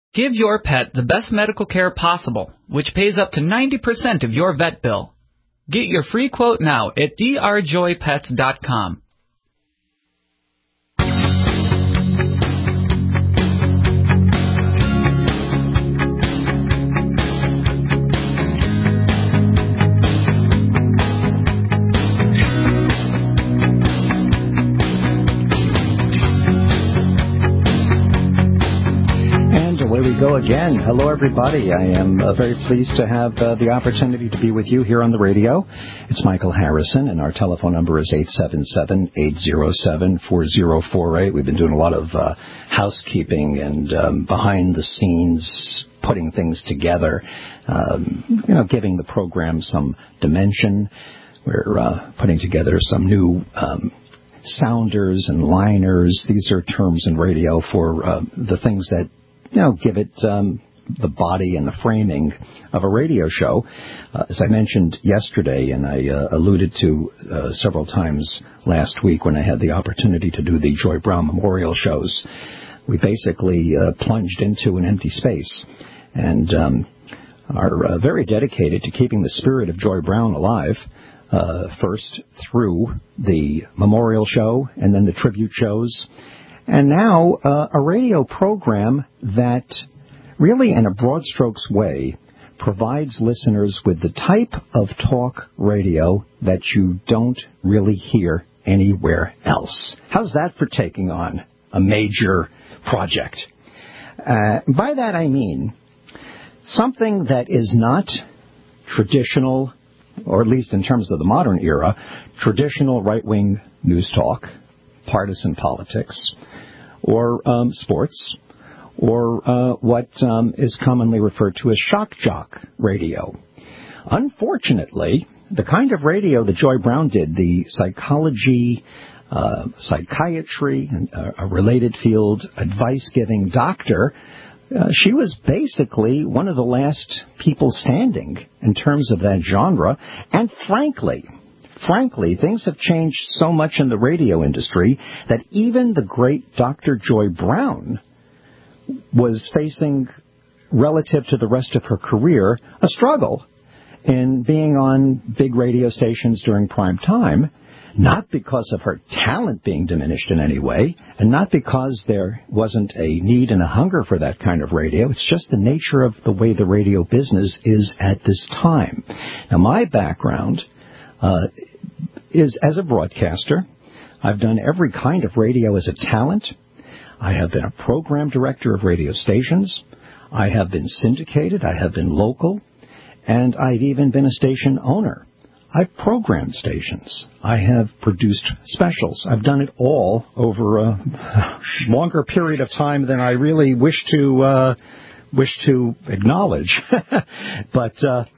Give your pet the best medical care possible, which pays up to 90% of your vet bill. Get your free quote now at drjoypets.com. Go again. Hello, everybody. I am very pleased to have the opportunity to be with you here on the radio. It's Michael Harrison, and our telephone number is 877-807-4048. We've been doing a lot of housekeeping and behind the scenes, putting things together, giving the program some dimension. We're putting together some new sounders and liners. These are terms in radio for the things that give it the body and the framing of a radio show. As I mentioned yesterday, and I alluded to several times last week when I had the opportunity to do the Joy Brown Memorial shows, we basically plunged into an empty space and are very dedicated to keeping the spirit of Joy Brown alive, first through the memorial show and then the tribute shows. And now a radio program that really, in a broad strokes way, provides listeners with the type of talk radio that you don't really hear anywhere else. How's that for taking on a major project? By that I mean something that is not traditional, or at least in terms of the modern era, traditional right-wing news talk, partisan politics, or sports, or what is commonly referred to as shock jock radio. Unfortunately, the kind of radio that Joy Brown did, the psychology, psychiatry, and a related field advice-giving doctor, she was basically one of the last people standing in terms of that genre, and frankly, things have changed so much in the radio industry that even the great Dr. Joy Brown was facing, relative to the rest of her career, a struggle in being on big radio stations during prime time, not because of her talent being diminished in any way, and not because there wasn't a need and a hunger for that kind of radio. It's just the nature of the way the radio business is at this time. Now, my background is as a broadcaster. I've done every kind of radio as a talent. I have been a program director of radio stations. I have been syndicated. I have been local. And I've even been a station owner. I've programmed stations. I have produced specials. I've done it all over a longer period of time than I really wish to acknowledge. But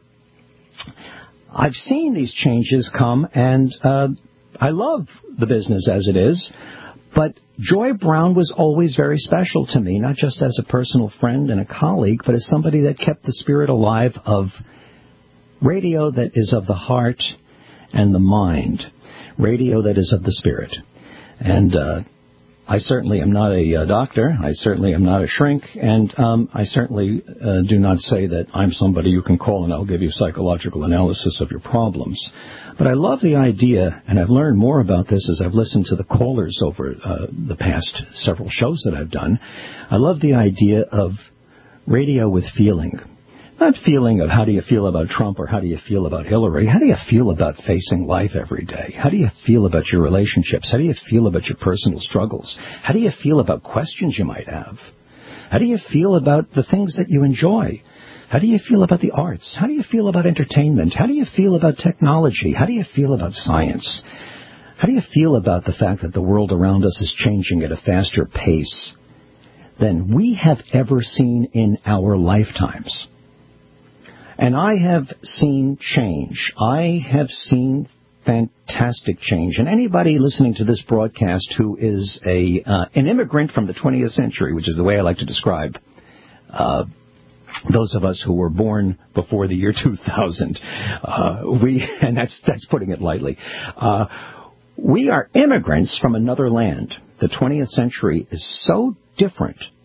I've seen these changes come, and I love the business as it is, but Joy Brown was always very special to me, not just as a personal friend and a colleague, but as somebody that kept the spirit alive of radio that is of the heart and the mind, radio that is of the spirit. And I certainly am not a doctor. I certainly am not a shrink. And I certainly do not say that I'm somebody you can call and I'll give you psychological analysis of your problems. But I love the idea, and I've learned more about this as I've listened to the callers over the past several shows that I've done. I love the idea of radio with feeling. Not feeling of how do you feel about Trump or how do you feel about Hillary. How do you feel about facing life every day? How do you feel about your relationships? How do you feel about your personal struggles? How do you feel about questions you might have? How do you feel about the things that you enjoy? How do you feel about the arts? How do you feel about entertainment? How do you feel about technology? How do you feel about science? How do you feel about the fact that the world around us is changing at a faster pace than we have ever seen in our lifetimes? And I have seen change. I have seen fantastic change. And anybody listening to this broadcast who is an immigrant from the 20th century, which is the way I like to describe those of us who were born before the year 2000, and that's putting it lightly, we are immigrants from another land. The 20th century is so different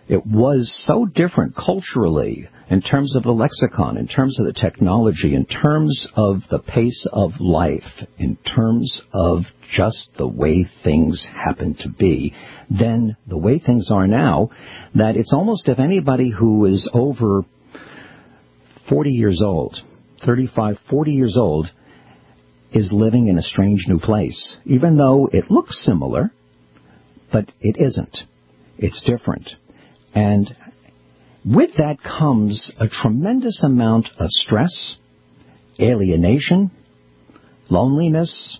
It was so different culturally in terms of the lexicon, in terms of the technology, in terms of the pace of life, in terms of just the way things happen to be, than the way things are now, that it's almost if anybody who is over 40 years old, 35, 40 years old, is living in a strange new place, even though it looks similar, but it isn't. It's different. And with that comes a tremendous amount of stress, alienation, loneliness,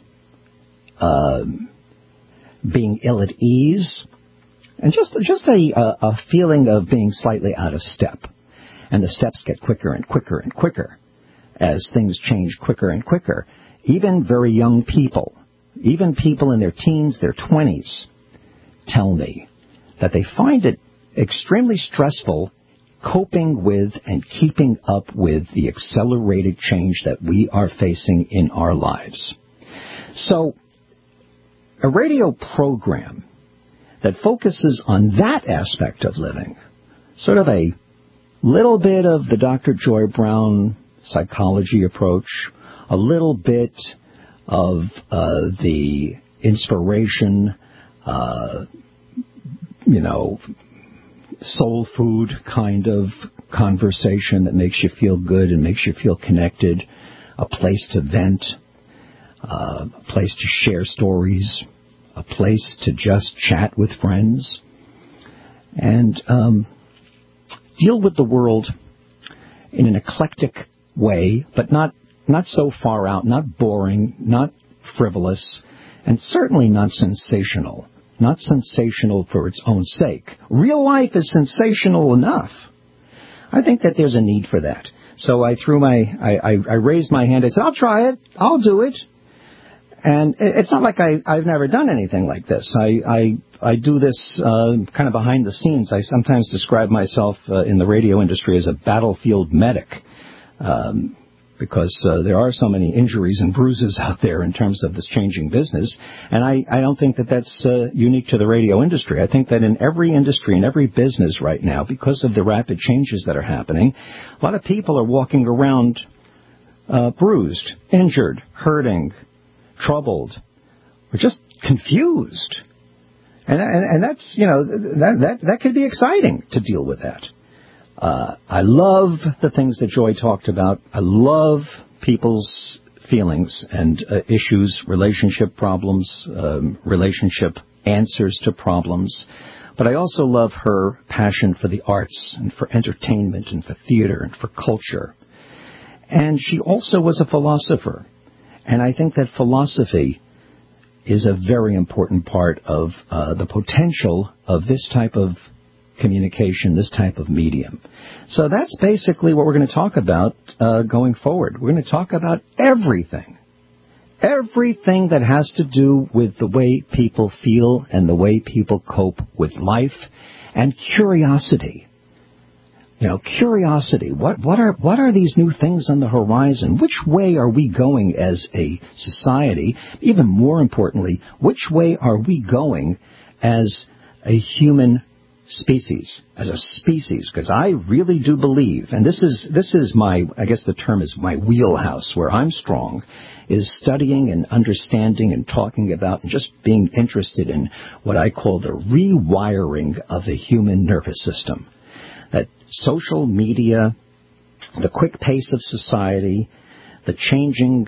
being ill at ease, and just a feeling of being slightly out of step. And the steps get quicker and quicker and quicker as things change quicker and quicker. Even very young people, even people in their teens, their 20s, tell me that they find it extremely stressful coping with and keeping up with the accelerated change that we are facing in our lives. So, a radio program that focuses on that aspect of living, sort of a little bit of the Dr. Joy Brown psychology approach, a little bit of the inspiration, soul food kind of conversation that makes you feel good and makes you feel connected, a place to vent, a place to share stories, a place to just chat with friends, and deal with the world in an eclectic way, but not so far out, not boring, not frivolous, and certainly not sensational. Not sensational for its own sake. Real life is sensational enough. I think that there's a need for that. So I raised my hand. I said, I'll try it. I'll do it. And it's not like I've never done anything like this. I do this kind of behind the scenes. I sometimes describe myself in the radio industry as a battlefield medic. Because there are so many injuries and bruises out there in terms of this changing business. And I don't think that that's unique to the radio industry. I think that in every industry, in every business right now, because of the rapid changes that are happening, a lot of people are walking around bruised, injured, hurting, troubled, or just confused. And that's, that could be exciting to deal with that. I love the things that Joy talked about. I love people's feelings and issues, relationship problems, relationship answers to problems. But I also love her passion for the arts and for entertainment and for theater and for culture. And she also was a philosopher. And I think that philosophy is a very important part of the potential of this type of communication, this type of medium. So that's basically what we're going to talk about going forward. We're going to talk about everything. Everything that has to do with the way people feel and the way people cope with life, and curiosity. Curiosity. What are these new things on the horizon? Which way are we going as a society? Even more importantly, which way are we going as a human species, as a species? Because I really do believe, and this is my, I guess the term is my wheelhouse, where I'm strong, is studying and understanding and talking about and just being interested in what I call the rewiring of the human nervous system. That social media, the quick pace of society, the changing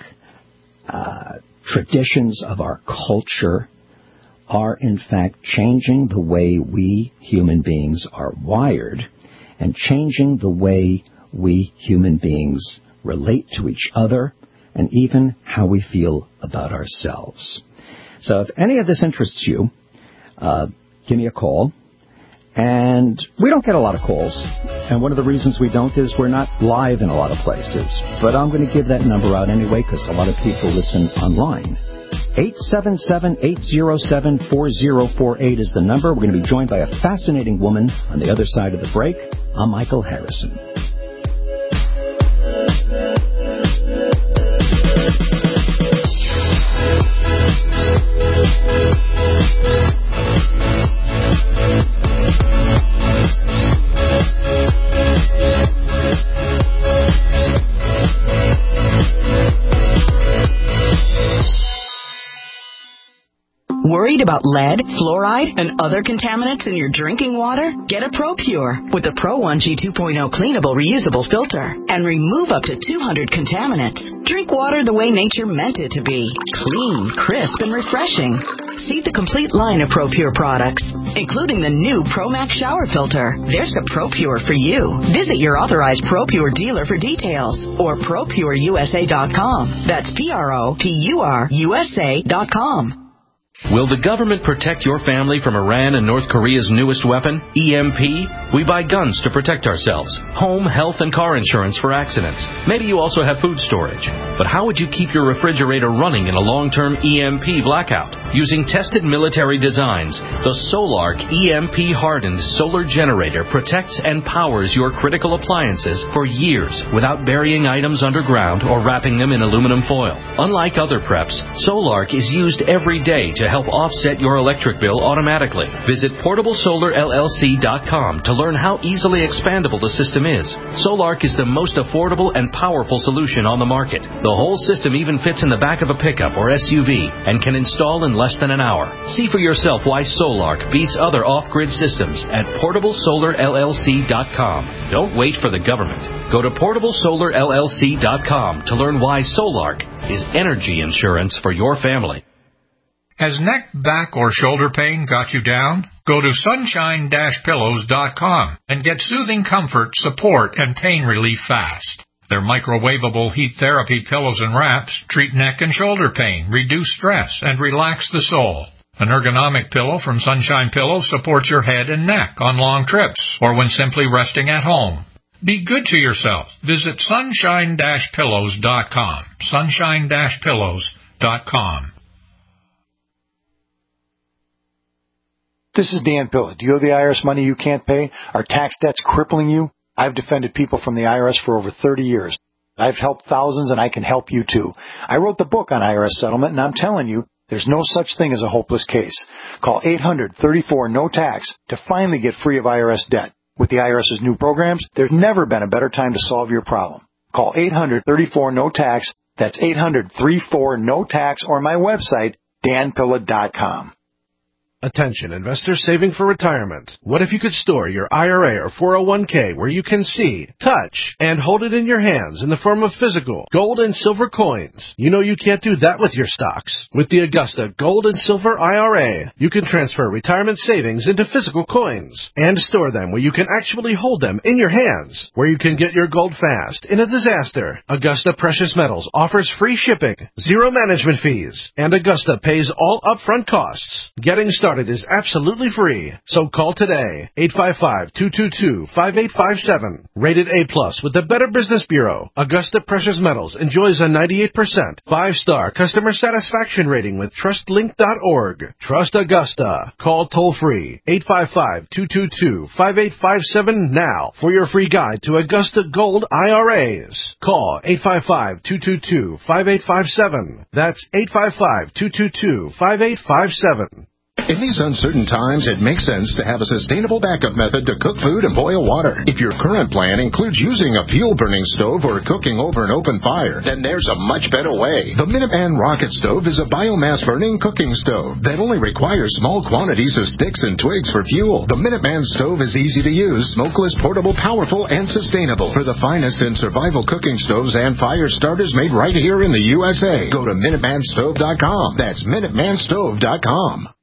traditions of our culture are in fact changing the way we human beings are wired and changing the way we human beings relate to each other and even how we feel about ourselves. So if any of this interests you, give me a call. And we don't get a lot of calls. And one of the reasons we don't is we're not live in a lot of places. But I'm going to give that number out anyway because a lot of people listen online. 877-807-4048 is the number. We're going to be joined by a fascinating woman on the other side of the break. I'm Michael Harrison. Worried about lead, fluoride, and other contaminants in your drinking water? Get a ProPure with the Pro 1G 2.0 cleanable reusable filter and remove up to 200 contaminants. Drink water the way nature meant it to be. Clean, crisp, and refreshing. See the complete line of ProPure products, including the new ProMax shower filter. There's a ProPure for you. Visit your authorized ProPure dealer for details or ProPureUSA.com. That's ProPureUSA.com. Will the government protect your family from Iran and North Korea's newest weapon, EMP? We buy guns to protect ourselves, home, health, and car insurance for accidents. Maybe you also have food storage. But how would you keep your refrigerator running in a long-term EMP blackout? Using tested military designs, the Solarc EMP-hardened solar generator protects and powers your critical appliances for years without burying items underground or wrapping them in aluminum foil. Unlike other preps, Solarc is used every day to help offset your electric bill automatically. Visit PortableSolarLLC.com to learn how easily expandable the system is. Solarc is the most affordable and powerful solution on the market. The whole system even fits in the back of a pickup or SUV and can install in less than an hour. See for yourself why Solarc beats other off-grid systems at PortableSolarLLC.com. Don't wait for the government. Go to PortableSolarLLC.com to learn why Solarc is energy insurance for your family. Has neck, back, or shoulder pain got you down? Go to sunshine-pillows.com and get soothing comfort, support, and pain relief fast. Their microwavable heat therapy pillows and wraps treat neck and shoulder pain, reduce stress, and relax the soul. An ergonomic pillow from Sunshine Pillows supports your head and neck on long trips or when simply resting at home. Be good to yourself. Visit sunshine-pillows.com. Sunshine-pillows.com. This is Dan Pilla. Do you owe the IRS money you can't pay? Are tax debts crippling you? I've defended people from the IRS for over 30 years. I've helped thousands, and I can help you too. I wrote the book on IRS settlement, and I'm telling you, there's no such thing as a hopeless case. Call 800-34-NO-TAX to finally get free of IRS debt. With the IRS's new programs, there's never been a better time to solve your problem. Call 800-34-NO-TAX. That's 800-34-NO-TAX, or my website, danpilla.com. Attention, investors saving for retirement. What if you could store your IRA or 401k where you can see, touch, and hold it in your hands in the form of physical gold and silver coins? You know you can't do that with your stocks. With the Augusta Gold and Silver IRA, you can transfer retirement savings into physical coins and store them where you can actually hold them in your hands, where you can get your gold fast in a disaster. Augusta Precious Metals offers free shipping, zero management fees, and Augusta pays all upfront costs. Getting started is absolutely free. So call today, 855-222-5857. Rated A+ with the Better Business Bureau. Augusta Precious Metals enjoys a 98% 5-star customer satisfaction rating with TrustLink.org. Trust Augusta. Call toll-free, 855-222-5857 now for your free guide to Augusta Gold IRAs. Call 855-222-5857. That's 855-222-5857. In these uncertain times, it makes sense to have a sustainable backup method to cook food and boil water. If your current plan includes using a fuel-burning stove or cooking over an open fire, then there's a much better way. The Minuteman Rocket Stove is a biomass-burning cooking stove that only requires small quantities of sticks and twigs for fuel. The Minuteman Stove is easy to use, smokeless, portable, powerful, and sustainable. For the finest in survival cooking stoves and fire starters made right here in the USA, go to MinutemanStove.com. That's MinutemanStove.com.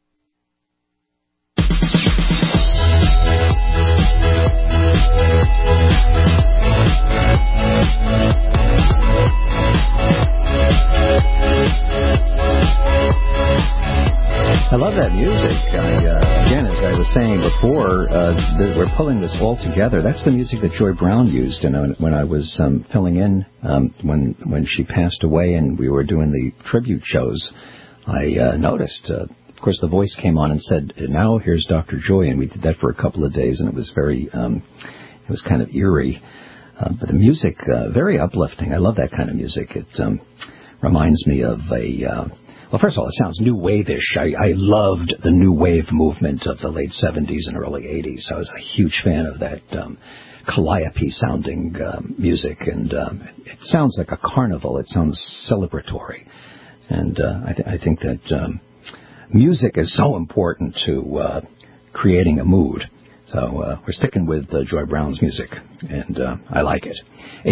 I love that music. Again, as I was saying before, we're pulling this all together. That's the music that Joy Brown used when I was filling in when she passed away and we were doing the tribute shows. I noticed, of course, the voice came on and said, "Now here's Dr. Joy," and we did that for a couple of days, and it was very, it was kind of eerie. But the music, very uplifting. I love that kind of music. It reminds me of well, first of all, it sounds new wave-ish. I loved the new wave movement of the late 70s and early 80s. I was a huge fan of that calliope-sounding music, and it sounds like a carnival. It sounds celebratory. And I think that music is so important to creating a mood. So we're sticking with Joy Brown's music, and I like it.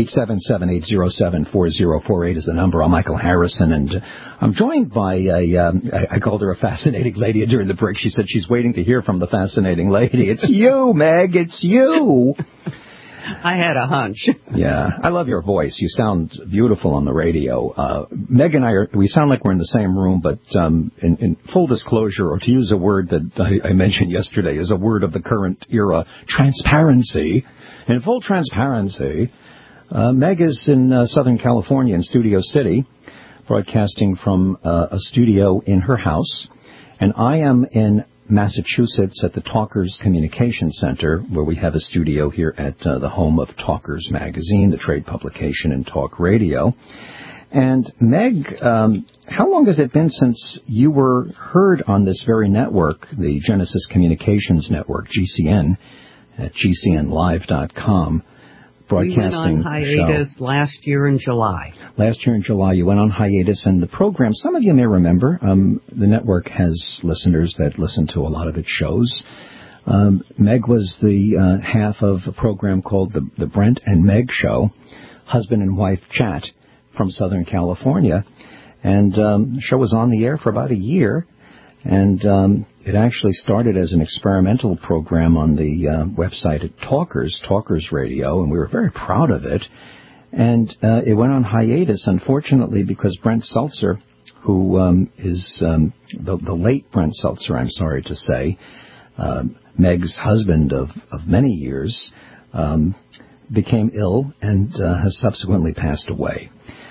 877-807-4048 is the number. I'm Michael Harrison, and I'm joined by I called her a fascinating lady during the break. She said she's waiting to hear from the fascinating lady. It's you, Meg. It's you. I had a hunch. Yeah, I love your voice. You sound beautiful on the radio. Meg and we sound like we're in the same room, but in full disclosure, or to use a word that I mentioned yesterday, is a word of the current era, transparency. In full transparency, Meg is in Southern California in Studio City, broadcasting from a studio in her house, and I am in Massachusetts at the Talkers Communication Center, where we have a studio here at the home of Talkers Magazine, the trade publication and talk radio. And Meg, how long has it been since you were heard on this very network, the Genesis Communications Network, GCN, at GCNlive.com? We went on hiatus last year in July. Last year in July, you went on hiatus, and the program, some of you may remember, the network has listeners that listen to a lot of its shows. Meg was the half of a program called the Brent and Meg Show, husband and wife chat from Southern California. And the show was on the air for about a year, and it actually started as an experimental program on the website at Talkers Radio, and we were very proud of it. And it went on hiatus, unfortunately, because Brent Seltzer, who is the late Brent Seltzer, I'm sorry to say, Meg's husband of many years, became ill and has subsequently passed away.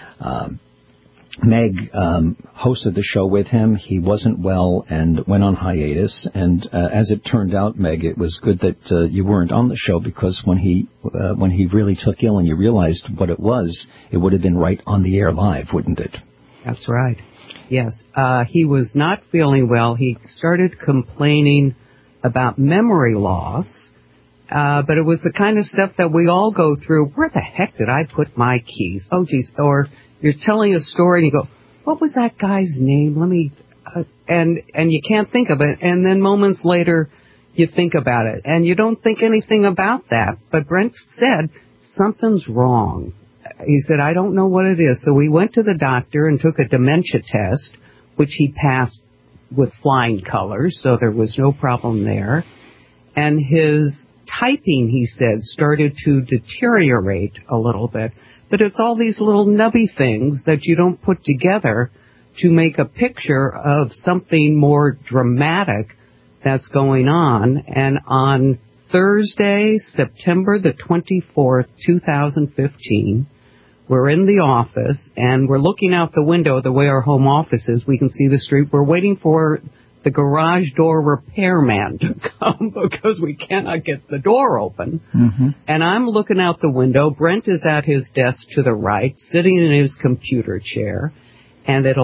Meg hosted the show with him. He wasn't well and went on hiatus. And as it turned out, Meg, it was good that you weren't on the show, because when he really took ill and you realized what it was, it would have been right on the air live, wouldn't it? That's right. Yes. He was not feeling well. He started complaining about memory loss. But it was the kind of stuff that we all go through. Where the heck did I put my keys? Oh, geez. Or you're telling a story and you go, what was that guy's name? Let me, and you can't think of it. And then moments later, you think about it and you don't think anything about that. But Brent said, something's wrong. He said, I don't know what it is. So we went to the doctor and took a dementia test, which he passed with flying colors. So there was no problem there. And his typing, he said, started to deteriorate a little bit. But it's all these little nubby things that you don't put together to make a picture of something more dramatic that's going on. And on Thursday, September the 24th, 2015, we're in the office and we're looking out the window the way our home office is. We can see the street. We're waiting for the garage door repairman to come because we cannot get the door open. Mm-hmm. And I'm looking out the window. Brent is at his desk to the right, sitting in his computer chair. And at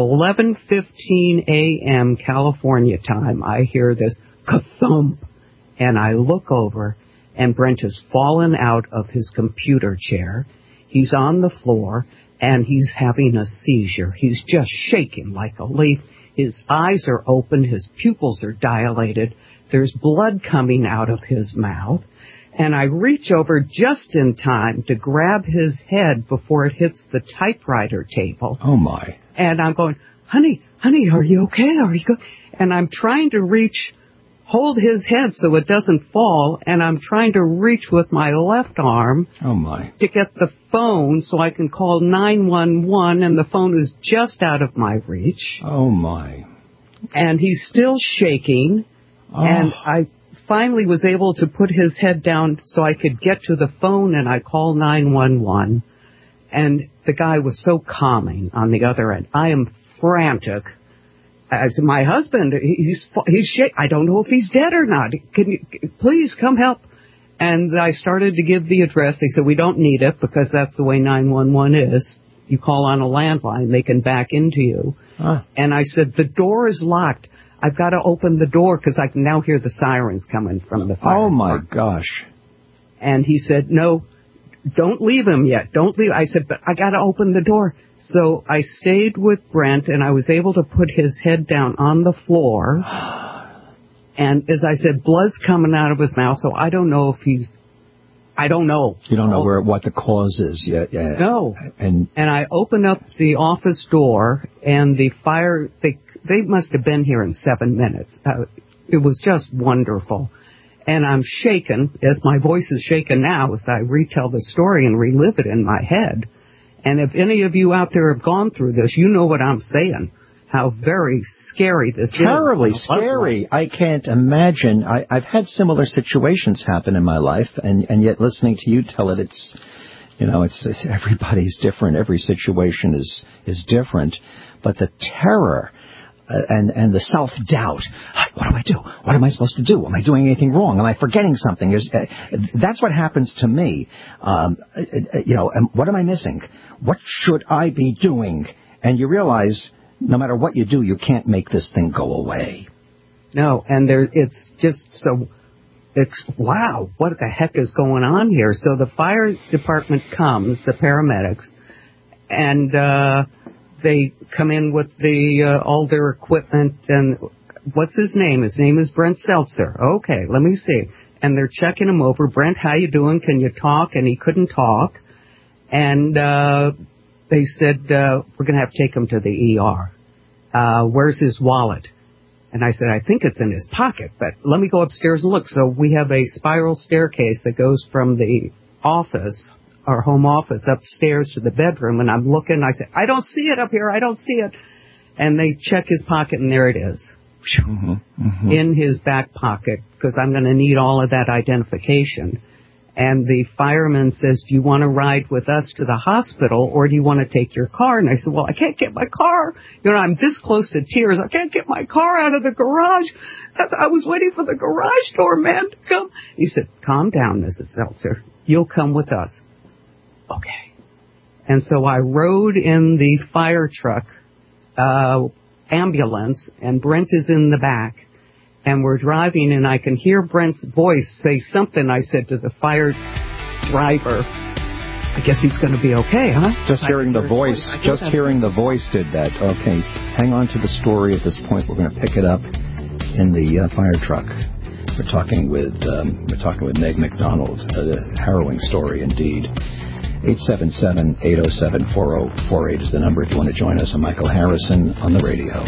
11:15 a.m. California time, I hear this ka-thump. And I look over, and Brent has fallen out of his computer chair. He's on the floor, and he's having a seizure. He's just shaking like a leaf. His eyes are open. His pupils are dilated. There's blood coming out of his mouth. And I reach over just in time to grab his head before it hits the typewriter table. Oh, my. And I'm going, honey, are you okay? Are you good? And I'm trying to hold his head so it doesn't fall, and I'm trying to reach with my left arm to get the phone so I can call 911, and the phone is just out of my reach. Oh, my. And he's still shaking, and I finally was able to put his head down so I could get to the phone, and I called 911, and the guy was so calming on the other end. I am frantic. I said, my husband, he's I don't know if he's dead or not. Can you please come help? And I started to give the address. They said, we don't need it because that's the way 911 is. You call on a landline, they can back into you. And I said, the door is locked. I've got to open the door because I can now hear the sirens coming from the fire. Oh, my gosh. And he said, no, don't leave him yet. Don't leave. I said, but I got to open the door. So I stayed with Brent, and I was able to put his head down on the floor. And as I said, blood's coming out of his mouth, so I don't know if I don't know. You don't know what the cause is yet. Yeah. No. And I opened up the office door, and the fire, they must have been here in 7 minutes. It was just wonderful. And I'm shaken, as my voice is shaken now as I retell the story and relive it in my head. And if any of you out there have gone through this, you know what I'm saying. How very scary this is. Terribly scary. I can't imagine. I've had similar situations happen in my life, and yet listening to you tell it, it's everybody's different. Every situation is different. But the terror and the self-doubt. What do I do? What am I supposed to do? Am I doing anything wrong? Am I forgetting something? That's what happens to me. What am I missing? What should I be doing? And you realize no matter what you do, you can't make this thing go away. No, and it's just so, wow, what the heck is going on here? So the fire department comes, the paramedics, and they come in with all their equipment, and what's his name? His name is Brent Seltzer. Okay, let me see. And they're checking him over. Brent, how you doing? Can you talk? And he couldn't talk. And they said, we're going to have to take him to the ER. Where's his wallet? And I said, I think it's in his pocket, but let me go upstairs and look. So we have a spiral staircase that goes from the office, our home office, upstairs to the bedroom. And I'm looking, I said, I don't see it up here. I don't see it. And they check his pocket, and there it is. In his back pocket, because I'm going to need all of that identification. And the fireman says, do you want to ride with us to the hospital, or do you want to take your car? And I said, well, I can't get my car. I'm this close to tears. I can't get my car out of the garage. I was waiting for the garage door man to come. He said, calm down, Mrs. Seltzer. You'll come with us. Okay. And so I rode in the fire truck, ambulance, and Brent is in the back. And we're driving, and I can hear Brent's voice say something. I said to the fire driver, I guess he's going to be okay, huh? Just hearing the voice did that. Okay, hang on to the story at this point. We're going to pick it up in the fire truck. We're talking with Meg McDonald. A harrowing story indeed. 877-807-4048 is the number if you want to join us. I'm Michael Harrison on the radio.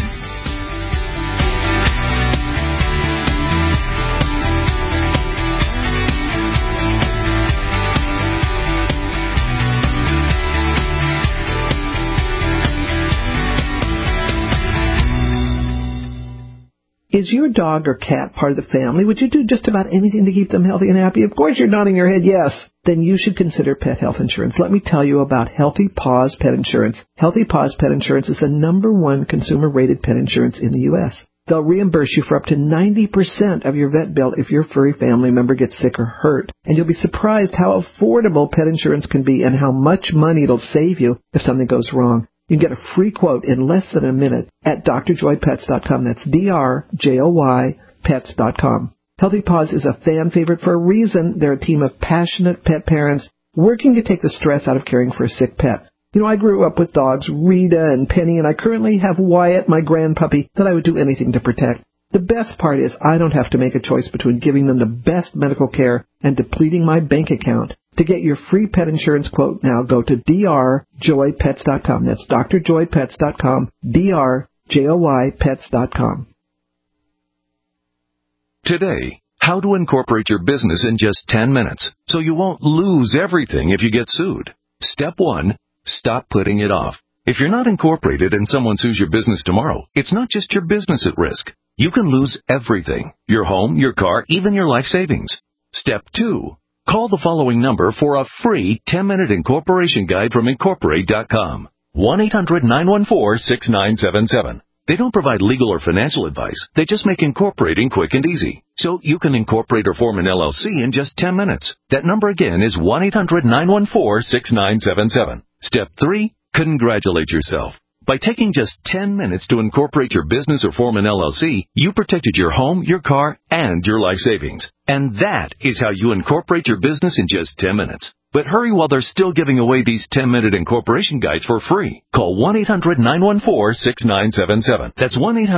Is your dog or cat part of the family? Would you do just about anything to keep them healthy and happy? Of course you're nodding your head yes. Then you should consider pet health insurance. Let me tell you about Healthy Paws Pet Insurance. Healthy Paws Pet Insurance is the #1 consumer-rated pet insurance in the U.S. They'll reimburse you for up to 90% of your vet bill if your furry family member gets sick or hurt. And you'll be surprised how affordable pet insurance can be and how much money it'll save you if something goes wrong. You can get a free quote in less than a minute at drjoypets.com. That's DRJOY pets.com. Healthy Paws is a fan favorite for a reason. They're a team of passionate pet parents working to take the stress out of caring for a sick pet. I grew up with dogs, Rita and Penny, and I currently have Wyatt, my grandpuppy, that I would do anything to protect. The best part is I don't have to make a choice between giving them the best medical care and depleting my bank account. To get your free pet insurance quote now, go to drjoypets.com. That's drjoypets.com, drjoypets.com. Today, how to incorporate your business in just 10 minutes so you won't lose everything if you get sued. Step 1, stop putting it off. If you're not incorporated and someone sues your business tomorrow, it's not just your business at risk. You can lose everything: your home, your car, even your life savings. Step 2. Call the following number for a free 10-minute incorporation guide from Incorporate.com. 1-800-914-6977. They don't provide legal or financial advice. They just make incorporating quick and easy. So you can incorporate or form an LLC in just 10 minutes. That number again is 1-800-914-6977. Step 3. Congratulate yourself. By taking just 10 minutes to incorporate your business or form an LLC, you protected your home, your car, and your life savings. And that is how you incorporate your business in just 10 minutes. But hurry while they're still giving away these 10-minute incorporation guides for free. Call 1-800-914-6977. That's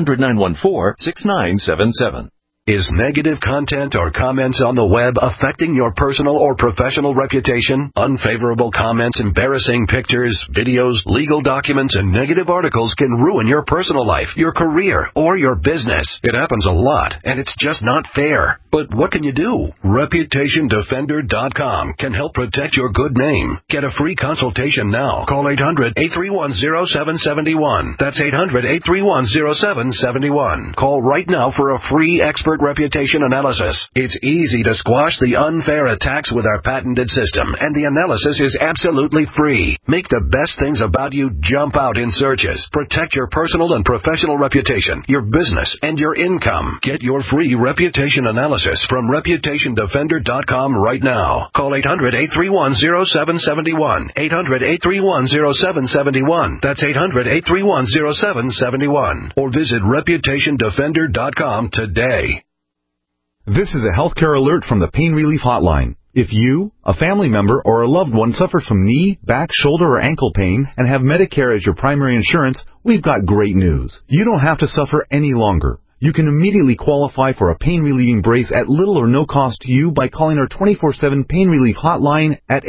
1-800-914-6977. Is negative content or comments on the web affecting your personal or professional reputation? Unfavorable comments, embarrassing pictures, videos, legal documents, and negative articles can ruin your personal life, your career, or your business. It happens a lot, and it's just not fair. But what can you do? ReputationDefender.com can help protect your good name. Get a free consultation now. Call 800-831-0771. That's 800-831-0771. Call right now for a free expert reputation analysis. It's easy to squash the unfair attacks with our patented system, and the analysis is absolutely free. Make the best things about you jump out in searches. Protect your personal and professional reputation, your business, and your income. Get your free reputation analysis from ReputationDefender.com right now. Call 800-831-0771. 800-831-0771. That's 800-831-0771. Or visit ReputationDefender.com today. This is a healthcare alert from the Pain Relief Hotline. If you, a family member, or a loved one suffers from knee, back, shoulder, or ankle pain and have Medicare as your primary insurance, we've got great news. You don't have to suffer any longer. You can immediately qualify for a pain-relieving brace at little or no cost to you by calling our 24/7 Pain Relief Hotline at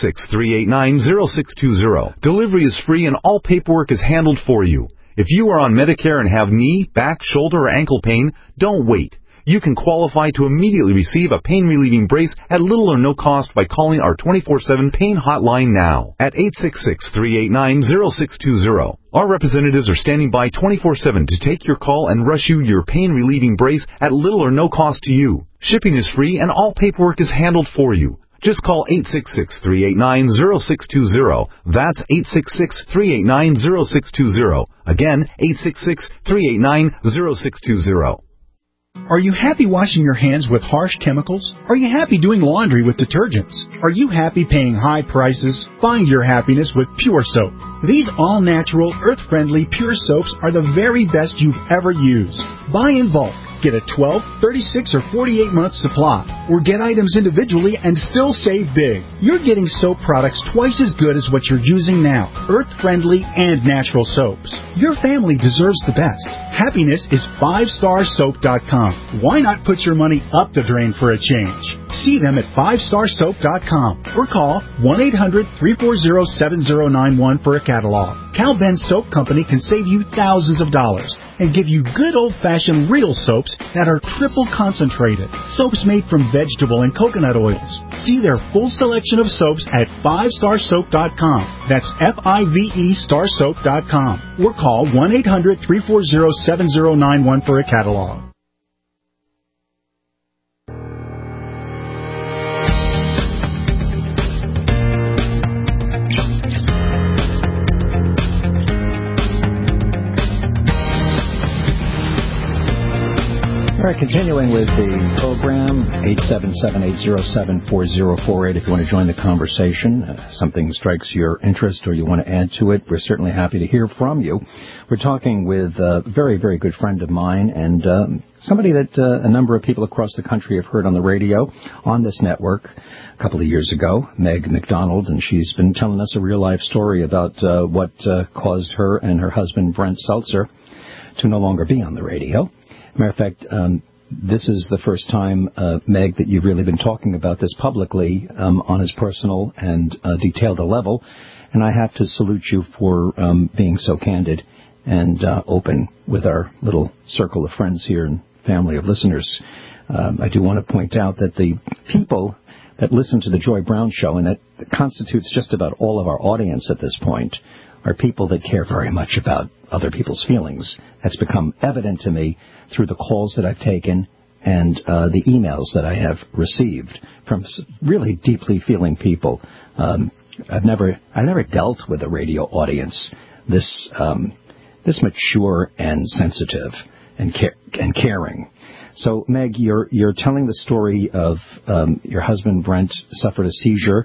866-389-0620. Delivery is free and all paperwork is handled for you. If you are on Medicare and have knee, back, shoulder, or ankle pain, don't wait. You can qualify to immediately receive a pain-relieving brace at little or no cost by calling our 24/7 Pain Hotline now at 866-389-0620. Our representatives are standing by 24/7 to take your call and rush you your pain-relieving brace at little or no cost to you. Shipping is free and all paperwork is handled for you. Just call 866-389-0620. That's 866-389-0620. Again, 866-389-0620. Are you happy washing your hands with harsh chemicals? Are you happy doing laundry with detergents? Are you happy paying high prices? Find your happiness with Pure Soap. These all-natural, earth-friendly Pure Soaps are the very best you've ever used. Buy in bulk. Get a 12, 36, or 48-month supply, or get items individually and still save big. You're getting soap products twice as good as what you're using now, earth-friendly and natural soaps. Your family deserves the best. Happiness is 5starsoap.com. Why not put your money up the drain for a change? See them at 5starsoap.com or call 1-800-340-7091 for a catalog. Cal Ben Soap Company can save you thousands of dollars and give you good old-fashioned real soaps that are triple concentrated. Soaps made from vegetable and coconut oils. See their full selection of soaps at 5starsoap.com. That's F-I-V-E starsoap.com. Or call 1-800-340-7091 for a catalog. All right, continuing with the program, 877-807-4048. If you want to join the conversation, something strikes your interest or you want to add to it, we're certainly happy to hear from you. We're talking with a very, very good friend of mine and somebody that a number of people across the country have heard on the radio on this network a couple of years ago, Meg McDonald, and she's been telling us a real-life story about what caused her and her husband, Brent Seltzer, to no longer be on the radio. Matter of fact, this is the first time, Meg, that you've really been talking about this publicly on as personal and detailed a level. And I have to salute you for being so candid and open with our little circle of friends here and family of listeners. I do want to point out that the people that listen to the Joy Brown Show, and that constitutes just about all of our audience at this point, are people that care very much about other people's feelings. That's become evident to me through the calls that I've taken and the emails that I have received from really deeply feeling people. I've never dealt with a radio audience this mature and sensitive and caring. So, Meg, you're telling the story of your husband Brent suffered a seizure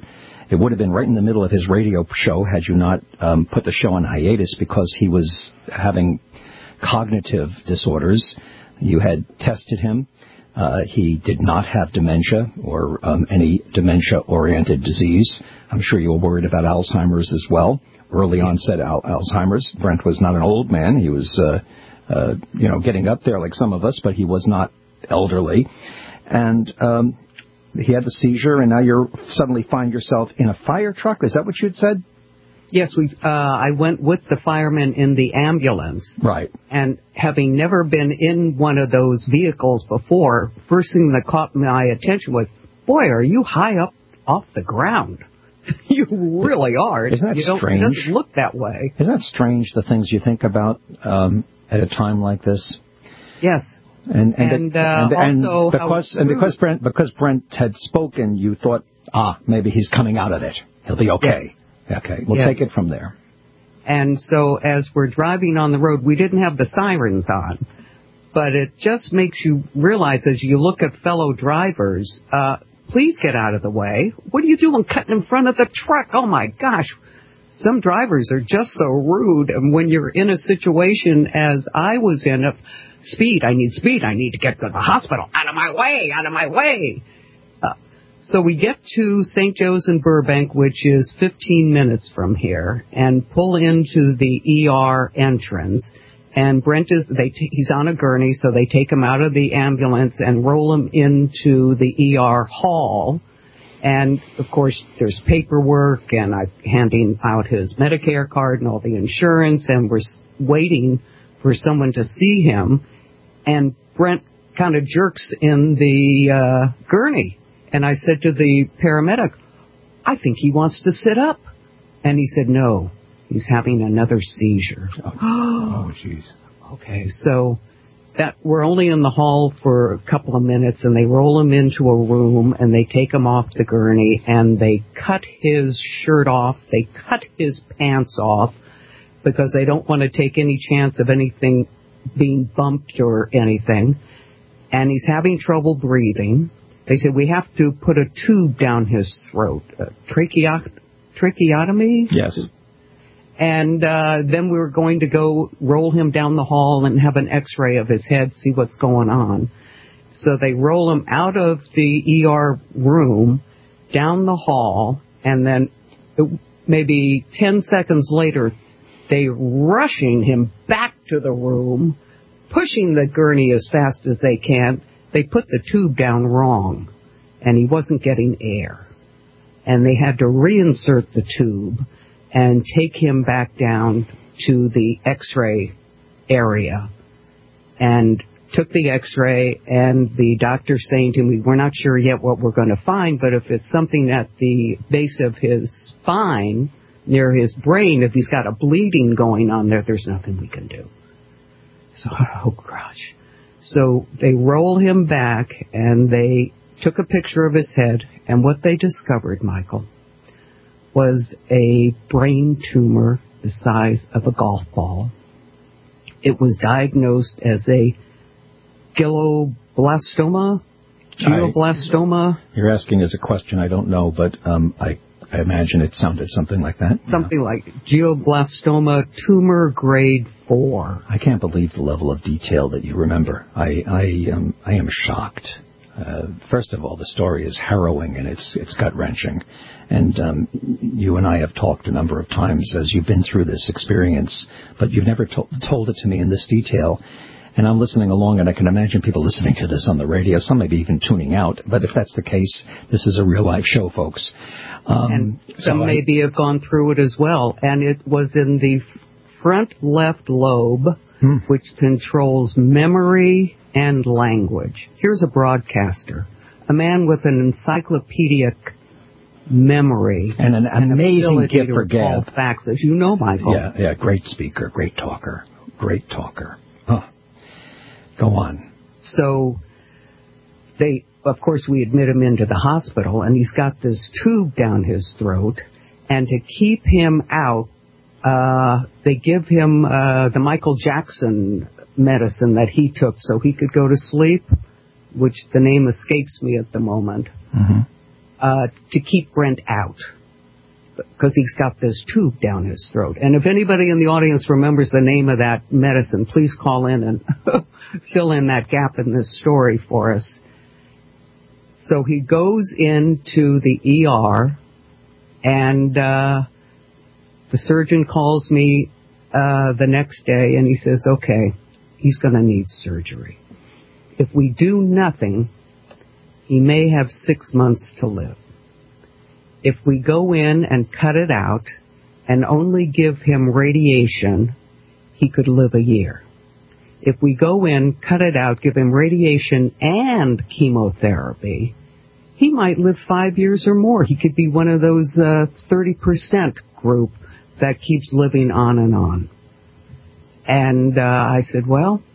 It would have been right in the middle of his radio show had you not put the show on hiatus because he was having cognitive disorders. You had tested him. He did not have dementia or any dementia-oriented disease. I'm sure you were worried about Alzheimer's as well, early onset Alzheimer's. Brent was not an old man. He was, getting up there like some of us, but he was not elderly. And he had the seizure, and now you suddenly find yourself in a fire truck. Is that what you had said? Yes, I went with the firemen in the ambulance. Right. And having never been in one of those vehicles before, first thing that caught my attention was, boy, are you high up off the ground? You really are. Isn't that strange? It doesn't look that way. Isn't that strange, the things you think about at a time like this? Yes. Because Brent had spoken, you thought, maybe he's coming out of it. He'll be okay. Yes. Okay, we'll take it from there. And so as we're driving on the road, we didn't have the sirens on, but it just makes you realize as you look at fellow drivers, please get out of the way. What are you doing cutting in front of the truck? Oh, my gosh. Some drivers are just so rude. And when you're in a situation as I was in, of speed, I need to get to the hospital. Out of my way. So we get to St. Joe's in Burbank, which is 15 minutes from here, and pull into the ER entrance. And Brent he's on a gurney, so they take him out of the ambulance and roll him into the ER hall. And, of course, there's paperwork, and I'm handing out his Medicare card and all the insurance, and we're waiting for someone to see him. And Brent kind of jerks in the gurney. And I said to the paramedic, I think he wants to sit up. And he said, no, he's having another seizure. Oh, jeez. Okay, so we're only in the hall for a couple of minutes, and they roll him into a room, and they take him off the gurney, and they cut his shirt off. They cut his pants off because they don't want to take any chance of anything being bumped or anything. And he's having trouble breathing. They said, we have to put a tube down his throat. Tracheotomy? Yes. And then we were going to go roll him down the hall and have an x-ray of his head, see what's going on. So they roll him out of the ER room, down the hall, and then maybe 10 seconds later, they rushing him back to the room, pushing the gurney as fast as they can. They put the tube down wrong, and he wasn't getting air. And they had to reinsert the tube and take him back down to the x-ray area. And took the x-ray, and the doctor saying to me, we're not sure yet what we're going to find, but if it's something at the base of his spine, near his brain, if he's got a bleeding going on there, there's nothing we can do. So, oh gosh. So they roll him back, and they took a picture of his head, and what they discovered, Michael, was a brain tumor the size of a golf ball. It was diagnosed as a glioblastoma. You're asking as a question I don't know, but I imagine it sounded something like that. Something like glioblastoma tumor grade 4. I can't believe the level of detail that you remember. I am shocked. First of all, the story is harrowing and it's gut-wrenching. And you and I have talked a number of times as you've been through this experience, but you've never told it to me in this detail. And I'm listening along, and I can imagine people listening to this on the radio, some maybe even tuning out. But if that's the case, this is a real-life show, folks. And some maybe have gone through it as well. And it was in the front left lobe, which controls memory and language. Here's a broadcaster, a man with an encyclopedic memory. And an amazing gift for gab. Facts, as you know, Michael. Yeah, great speaker, great talker. Huh. Go on. So of course, we admit him into the hospital, and he's got this tube down his throat, and to keep him out, they give him the Michael Jackson medicine that he took so he could go to sleep, which the name escapes me at the moment, to keep Brent out. because he's got this tube down his throat. And if anybody in the audience remembers the name of that medicine, please call in and fill in that gap in this story for us. So he goes into the ER, and the surgeon calls me the next day, and he says, okay, he's going to need surgery. If we do nothing, he may have 6 months to live. If we go in and cut it out and only give him radiation, he could live a year. If we go in, cut it out, give him radiation and chemotherapy, he might live 5 years or more. He could be one of those 30% group that keeps living on and on. And I said, well,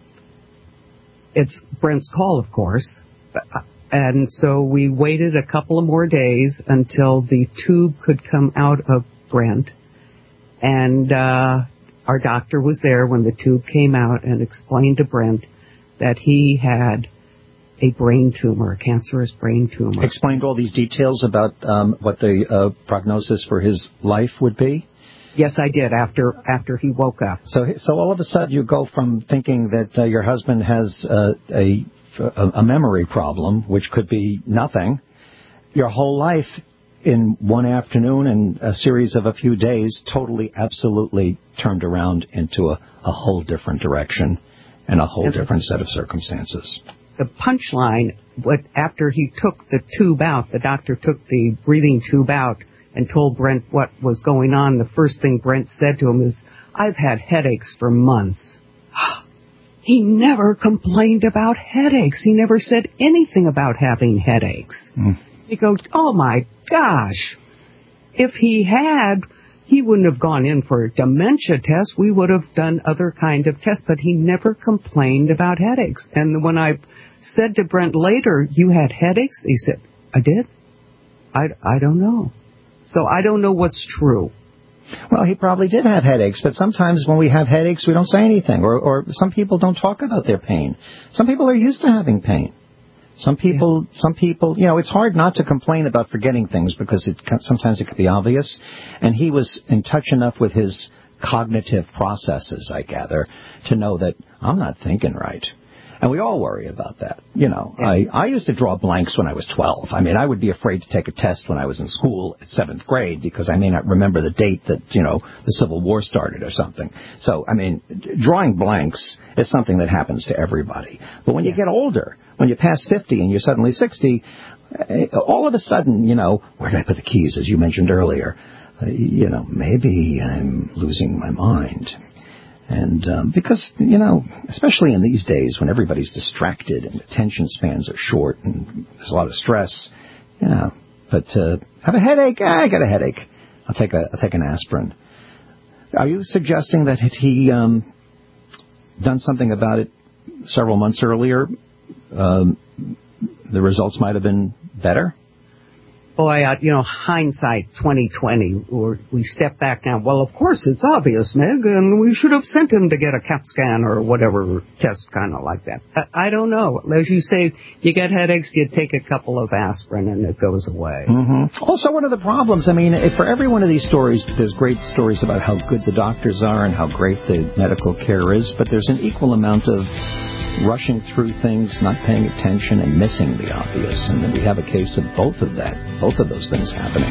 it's Brent's call, of course. And so we waited a couple of more days until the tube could come out of Brent. And our doctor was there when the tube came out and explained to Brent that he had a brain tumor, a cancerous brain tumor. Explained all these details about what the prognosis for his life would be? Yes, I did, after he woke up. So all of a sudden you go from thinking that your husband has a memory problem, which could be nothing, your whole life in one afternoon and a series of a few days totally, absolutely turned around into a whole different direction and a whole different set of circumstances. The punchline, after he took the tube out, the doctor took the breathing tube out and told Brent what was going on, the first thing Brent said to him is, I've had headaches for months. He never complained about headaches. He never said anything about having headaches. He goes, oh my gosh. If he had, he wouldn't have gone in for a dementia test. We would have done other kind of tests, but he never complained about headaches. And when I said to Brent later, you had headaches? He said, I did. I don't know. So I don't know what's true. Well, he probably did have headaches, but sometimes when we have headaches, we don't say anything, or some people don't talk about their pain. Some people are used to having pain. Some people, it's hard not to complain about forgetting things because sometimes it can be obvious. And he was in touch enough with his cognitive processes, I gather, to know that I'm not thinking right. And we all worry about that. Yes. I used to draw blanks when I was 12. I mean, I would be afraid to take a test when I was in school at 7th grade because I may not remember the date that, the Civil War started or something. So, I mean, drawing blanks is something that happens to everybody. But when you get older, when you pass 50 and you're suddenly 60, all of a sudden, where did I put the keys, as you mentioned earlier? Maybe I'm losing my mind. And because, especially in these days when everybody's distracted and attention spans are short and there's a lot of stress, but have a headache? I got a headache. I'll take an aspirin. Are you suggesting that had he done something about it several months earlier, the results might have been better? Boy, hindsight 2020, or we step back now. Well, of course, it's obvious, Meg, and we should have sent him to get a CAT scan or whatever test kind of like that. I don't know. As you say, you get headaches, you take a couple of aspirin, and it goes away. Mm-hmm. Also, one of the problems, I mean, for every one of these stories, there's great stories about how good the doctors are and how great the medical care is, but there's an equal amount of rushing through things, not paying attention, and missing the obvious. And we have a case of both of those things happening.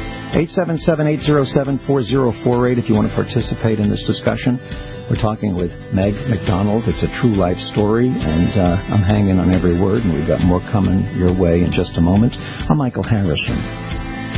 877-807-4048 if you want to participate in this discussion. We're talking with Meg McDonald. It's a true life story, and I'm hanging on every word, and we've got more coming your way in just a moment. I'm Michael Harrison.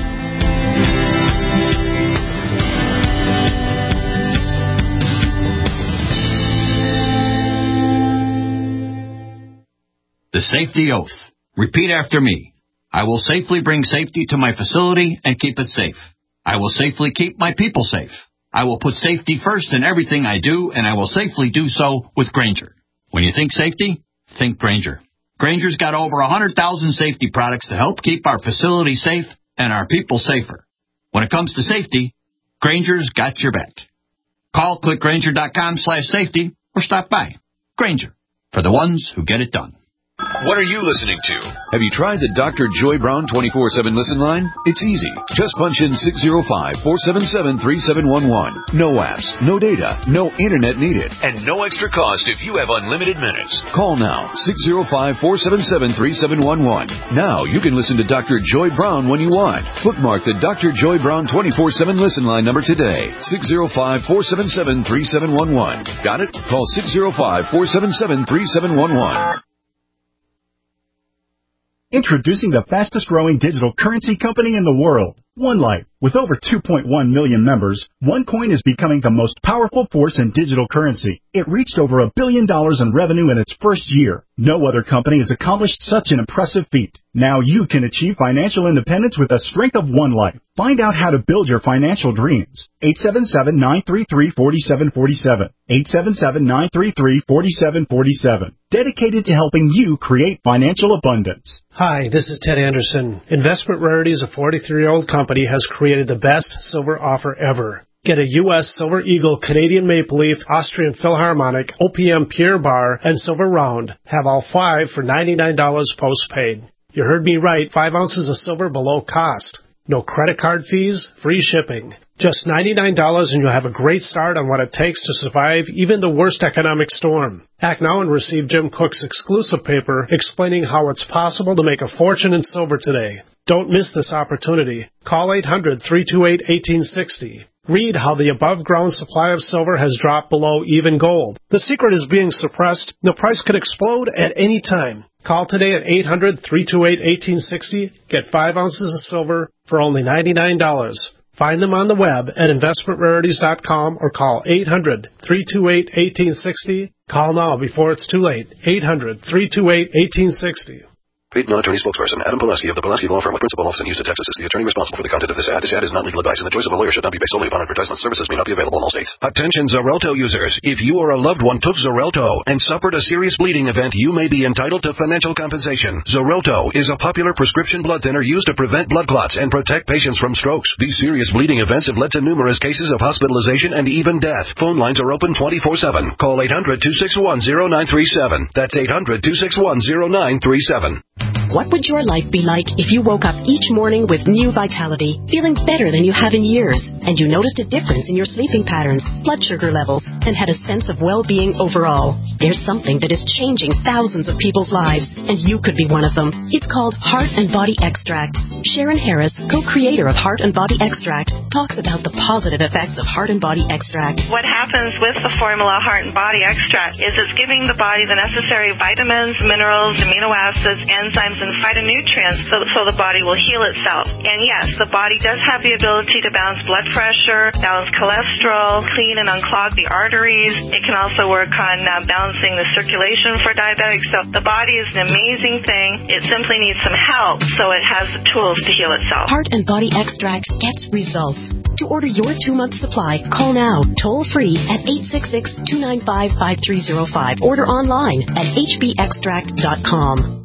The safety oath. Repeat after me. I will safely bring safety to my facility and keep it safe. I will safely keep my people safe. I will put safety first in everything I do, and I will safely do so with Grainger. When you think safety, think Grainger. Grainger's got over 100,000 safety products to help keep our facility safe and our people safer. When it comes to safety, Grainger's got your back. Call clickgrainger.com/safety or stop by. Grainger, for the ones who get it done. What are you listening to? Have you tried the Dr. Joy Brown 24/7 listen line? It's easy. Just punch in 605-477-3711. No apps, no data, no internet needed, and no extra cost if you have unlimited minutes. Call now, 605-477-3711. Now you can listen to Dr. Joy Brown when you want. Bookmark the Dr. Joy Brown 24/7 listen line number today. 605-477-3711. Got it? Call 605-477-3711. Introducing the fastest growing digital currency company in the world, OneLife. With over 2.1 million members, OneCoin is becoming the most powerful force in digital currency. It reached over $1 billion in revenue in its first year. No other company has accomplished such an impressive feat. Now you can achieve financial independence with the strength of OneLife. Find out how to build your financial dreams. 877-933-4747. 877-933-4747. Dedicated to helping you create financial abundance. Hi, this is Ted Anderson. Investment Rarities, a 43-year-old company, has created the best silver offer ever. Get a U.S. Silver Eagle, Canadian Maple Leaf, Austrian Philharmonic, OPM Pure Bar, and Silver Round. Have all 5 for $99 post-paid. You heard me right, 5 ounces of silver below cost. No credit card fees, free shipping. Just $99 and you'll have a great start on what it takes to survive even the worst economic storm. Act now and receive Jim Cook's exclusive paper explaining how it's possible to make a fortune in silver today. Don't miss this opportunity. Call 800-328-1860. Read how the above-ground supply of silver has dropped below even gold. The secret is being suppressed. The price could explode at any time. Call today at 800-328-1860. Get 5 ounces of silver for only $99. Find them on the web at investmentrarities.com or call 800-328-1860. Call now before it's too late. 800-328-1860. Paid non-attorney spokesperson Adam Pulaski of the Pulaski Law Firm with principal office in Houston, Texas is the attorney responsible for the content of this ad. This ad is not legal advice, and the choice of a lawyer should not be based solely upon advertisement. Services may not be available in all states. Attention Xarelto users. If you or a loved one took Xarelto and suffered a serious bleeding event, you may be entitled to financial compensation. Xarelto is a popular prescription blood thinner used to prevent blood clots and protect patients from strokes. These serious bleeding events have led to numerous cases of hospitalization and even death. Phone lines are open 24/7. Call 800-261-0937. That's 800-261-0937. What would your life be like if you woke up each morning with new vitality, feeling better than you have in years, and you noticed a difference in your sleeping patterns, blood sugar levels, and had a sense of well-being overall? There's something that is changing thousands of people's lives, and you could be one of them. It's called Heart and Body Extract. Sharon Harris, co-creator of Heart and Body Extract, talks about the positive effects of Heart and Body Extract. What happens with the formula Heart and Body Extract is it's giving the body the necessary vitamins, minerals, amino acids, enzymes, and phytonutrients so the body will heal itself. And yes, the body does have the ability to balance blood pressure, balance cholesterol, clean and unclog the arteries. It can also work on balancing the circulation for diabetics. So the body is an amazing thing. It simply needs some help so it has the tools to heal itself. Heart and Body Extract gets results. To order your 2-month supply, call now, toll free at 866-295-5305. Order online at hbextract.com.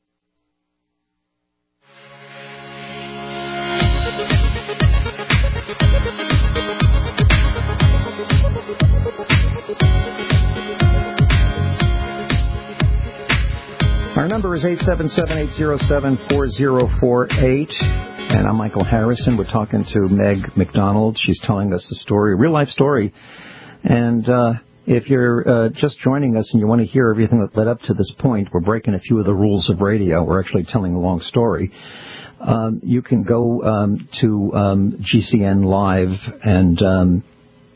Our number is 877-807-4048, and I'm Michael Harrison. We're talking to Meg McDonald. She's telling us a story, a real-life story. And if you're just joining us and you want to hear everything that led up to this point, we're breaking a few of the rules of radio. We're actually telling a long story. You can go to GCN Live and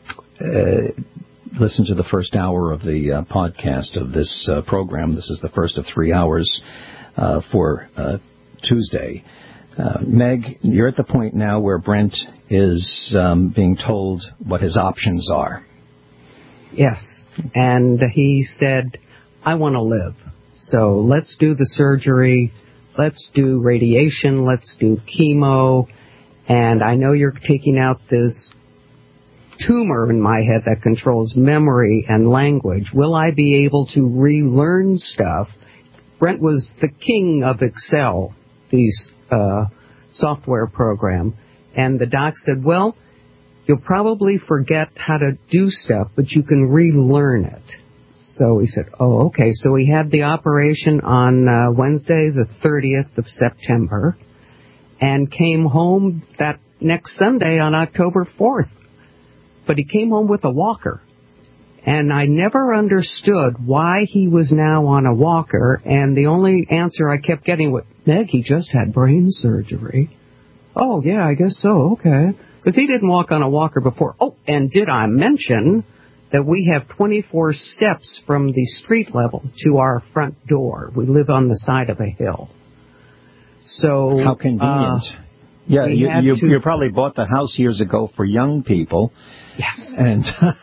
listen to the first hour of the podcast of this program. This is the first of 3 hours for Tuesday. Meg, you're at the point now where Brent is being told what his options are. Yes, and he said, I want to live, so let's do the surgery, let's do radiation, let's do chemo, and I know you're taking out this tumor in my head that controls memory and language. Will I be able to relearn stuff? Brent was the king of Excel, these software program, and the doc said, well, you'll probably forget how to do stuff, but you can relearn it. So he said, oh, okay. So he had the operation on Wednesday, the 30th of September, and came home that next Sunday on October 4th. But he came home with a walker. And I never understood why he was now on a walker, and the only answer I kept getting was, Meg, he just had brain surgery. Oh, yeah, I guess so, okay. Because he didn't walk on a walker before. Oh, and did I mention that we have 24 steps from the street level to our front door? We live on the side of a hill. So how convenient. You probably bought the house years ago for young people. Yes. And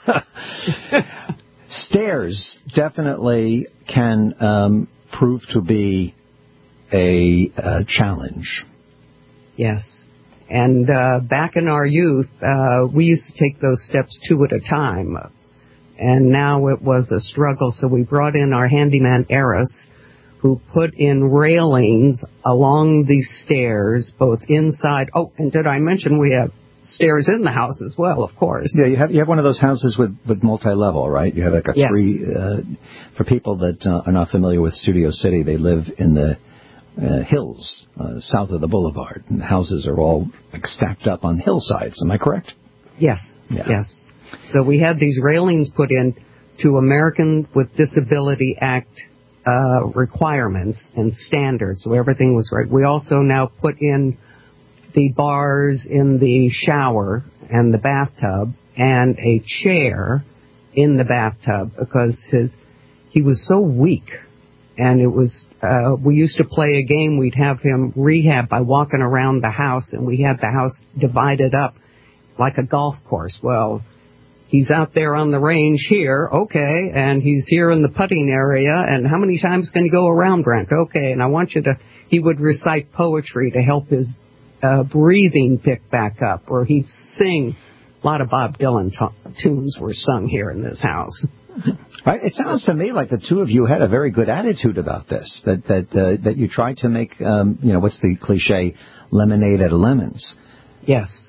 stairs definitely can prove to be a challenge. Yes. And back in our youth, we used to take those steps 2 at a time. And now it was a struggle, so we brought in our handyman, Eris, who put in railings along the stairs, both inside. Oh, and did I mention we have stairs in the house as well, of course. Yeah, you have one of those houses with multi-level, right? You have like a three, for people that are not familiar with Studio City, they live in the hills south of the boulevard, and the houses are all like stacked up on hillsides. Am I correct? Yes, yes. So we had these railings put in to American with Disability Act requirements and standards, so everything was right. We also now put in the bars in the shower and the bathtub and a chair in the bathtub because he was so weak. And it was, we used to play a game. We'd have him rehab by walking around the house, and we had the house divided up like a golf course. Well, he's out there on the range here, okay, and he's here in the putting area, and how many times can you go around, Brent? Okay, and I want you to, he would recite poetry to help his breathing pick back up, or he'd sing. A lot of Bob Dylan tunes were sung here in this house. Right. It sounds to me like the two of you had a very good attitude about this. That you tried to make, what's the cliche, lemonade out of lemons. Yes.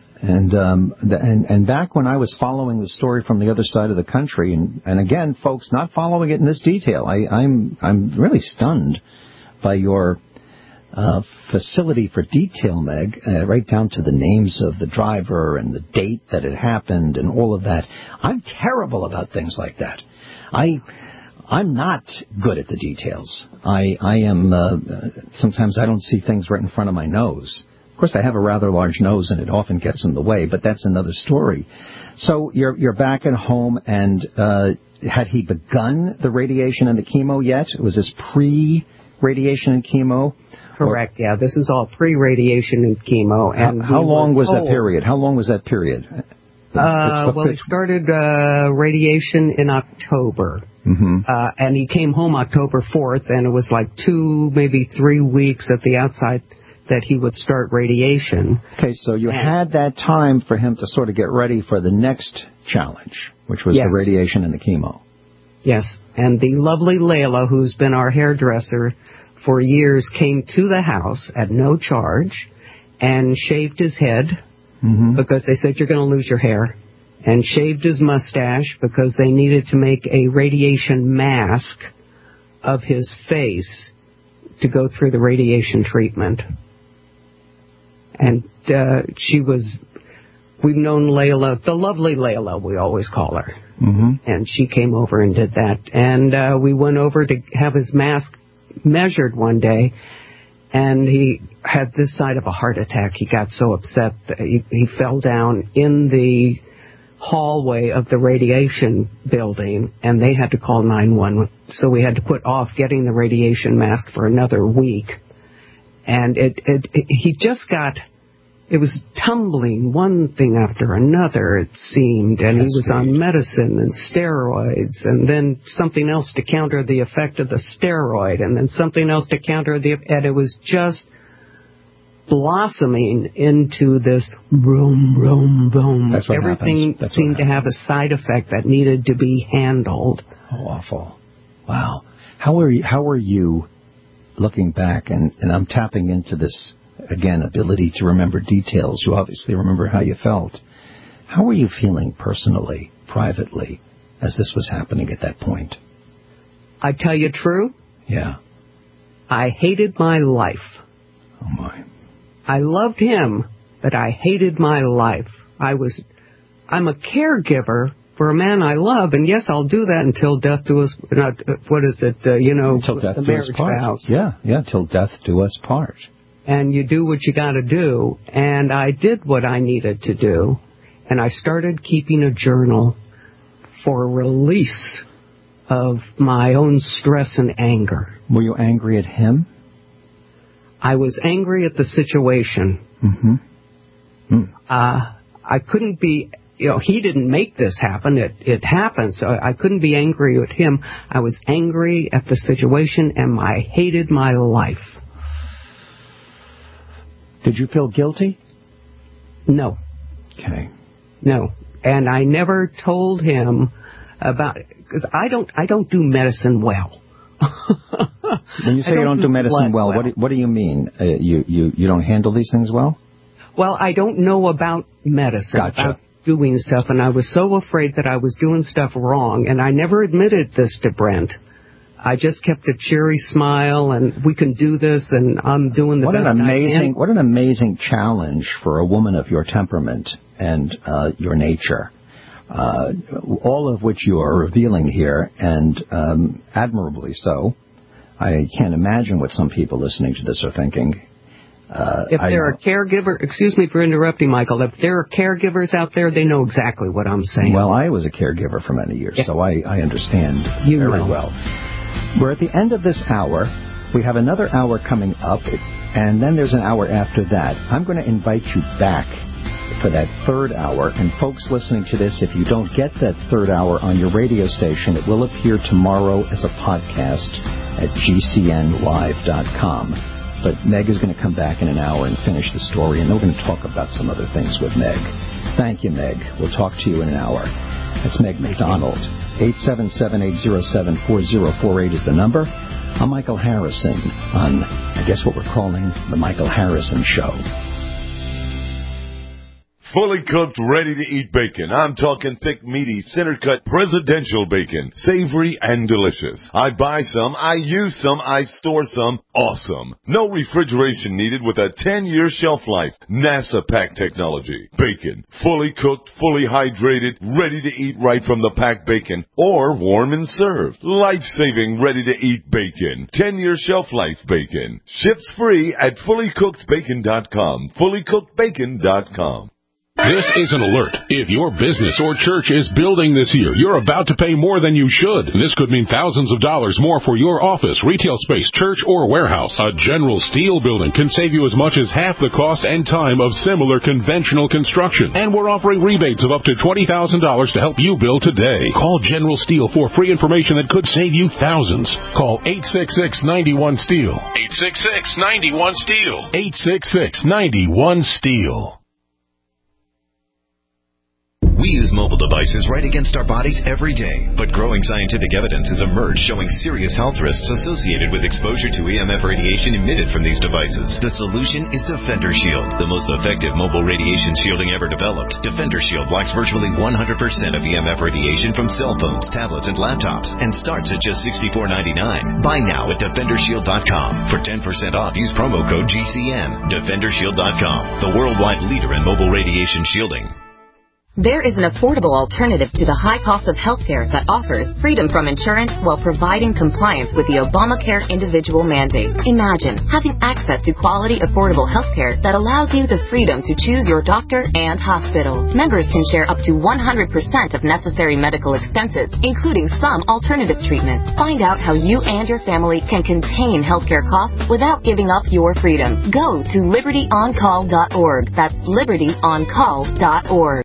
And back when I was following the story from the other side of the country, and again, folks, not following it in this detail, I'm really stunned by your facility for detail, Meg, right down to the names of the driver and the date that it happened and all of that. I'm terrible about things like that. I'm not good at the details. I am, sometimes I don't see things right in front of my nose. Of course, I have a rather large nose, and it often gets in the way, but that's another story. So you're back at home, and had he begun the radiation and the chemo yet? Was this pre-radiation and chemo? Correct, yeah. This is all pre-radiation and chemo. And how long was that period? How long was that period? Well, he started radiation in October. Mm-hmm. And he came home October 4th, and it was like 2, maybe 3 weeks at the outside that he would start radiation. Okay, so you had that time for him to sort of get ready for the next challenge, which was the radiation and the chemo. Yes, and the lovely Layla, who's been our hairdresser for years, came to the house at no charge and shaved his head because they said, you're going to lose your hair, and shaved his mustache because they needed to make a radiation mask of his face to go through the radiation treatment. And we've known Layla, the lovely Layla, we always call her. Mm-hmm. And she came over and did that. And we went over to have his mask measured one day, and he had this side of a heart attack. He got so upset that he fell down in the hallway of the radiation building, and they had to call 911. So we had to put off getting the radiation mask for another week. And he just got, it was tumbling one thing after another, it seemed, and he was on medicine and steroids, and then something else to counter the effect of the steroid, and then something else to counter and it was just blossoming into this boom, boom, boom. That's what Everything seemed to have a side effect that needed to be handled. Oh, awful. Wow. How are you looking back, and I'm tapping into this, again, ability to remember details. You obviously remember how you felt. How were you feeling personally, privately, as this was happening at that point? I tell you true? Yeah. I hated my life. Oh, my. I loved him, but I hated my life. I'm a caregiver for a man I love, and yes, I'll do that until death do us, until death the do marriage us part. vows. Yeah, till death do us part. And you do what you got to do, and I did what I needed to do, and I started keeping a journal for release of my own stress and anger. Were you angry at him? I was angry at the situation. Mm-hmm. I couldn't be, he didn't make this happen. It happened, so I couldn't be angry at him. I was angry at the situation, and I hated my life. Did you feel guilty? No. Okay. No. And I never told him about it, because I don't do medicine well. When you say you don't do medicine well, what do you mean? You don't handle these things well? Well, I don't know about medicine, about doing stuff, and I was so afraid that I was doing stuff wrong, and I never admitted this to Brent. I just kept a cheery smile, and we can do this, and I'm doing the best I can. What an amazing challenge for a woman of your temperament and your nature, all of which you are revealing here, and admirably so. I can't imagine what some people listening to this are thinking. If there are caregivers, excuse me for interrupting, Michael, if there are caregivers out there, they know exactly what I'm saying. Well, I was a caregiver for many years, so I understand very well. We're at the end of this hour. We have another hour coming up, and then there's an hour after that. I'm going to invite you back for that third hour. And folks listening to this, if you don't get that third hour on your radio station, it will appear tomorrow as a podcast at gcnlive.com. But Meg is going to come back in an hour and finish the story, and we're going to talk about some other things with Meg. Thank you, Meg. We'll talk to you in an hour. That's Meg McDonald. 877-807-4048 is the number. I'm Michael Harrison on, I guess, what we're calling the Michael Harrison Show. Fully cooked, ready-to-eat bacon. I'm talking thick, meaty, center-cut presidential bacon. Savory and delicious. I buy some, I use some, I store some. Awesome. No refrigeration needed with a 10-year shelf life. NASA pack technology. Bacon. Fully cooked, fully hydrated, ready to eat right from the packed bacon. Or warm and served. Life-saving, ready-to-eat bacon. 10-year shelf life bacon. Ships free at fullycookedbacon.com. Fullycookedbacon.com. This is an alert. If your business or church is building this year, you're about to pay more than you should. This could mean thousands of dollars more for your office, retail space, church, or warehouse. A General Steel building can save you as much as half the cost and time of similar conventional construction. And we're offering rebates of up to $20,000 to help you build today. Call General Steel for free information that could save you thousands. Call 866-91-STEEL. 866-91-STEEL. 866-91-STEEL. We use mobile devices right against our bodies every day, but growing scientific evidence has emerged showing serious health risks associated with exposure to EMF radiation emitted from these devices. The solution is Defender Shield, the most effective mobile radiation shielding ever developed. Defender Shield blocks virtually 100% of EMF radiation from cell phones, tablets, and laptops, and starts at just $64.99. Buy now at DefenderShield.com. For 10% off, use promo code GCN. DefenderShield.com, the worldwide leader in mobile radiation shielding. There is an affordable alternative to the high cost of healthcare that offers freedom from insurance while providing compliance with the Obamacare individual mandate. Imagine having access to quality, affordable healthcare that allows you the freedom to choose your doctor and hospital. Members can share up to 100% of necessary medical expenses, including some alternative treatments. Find out how you and your family can contain healthcare costs without giving up your freedom. Go to libertyoncall.org. That's libertyoncall.org.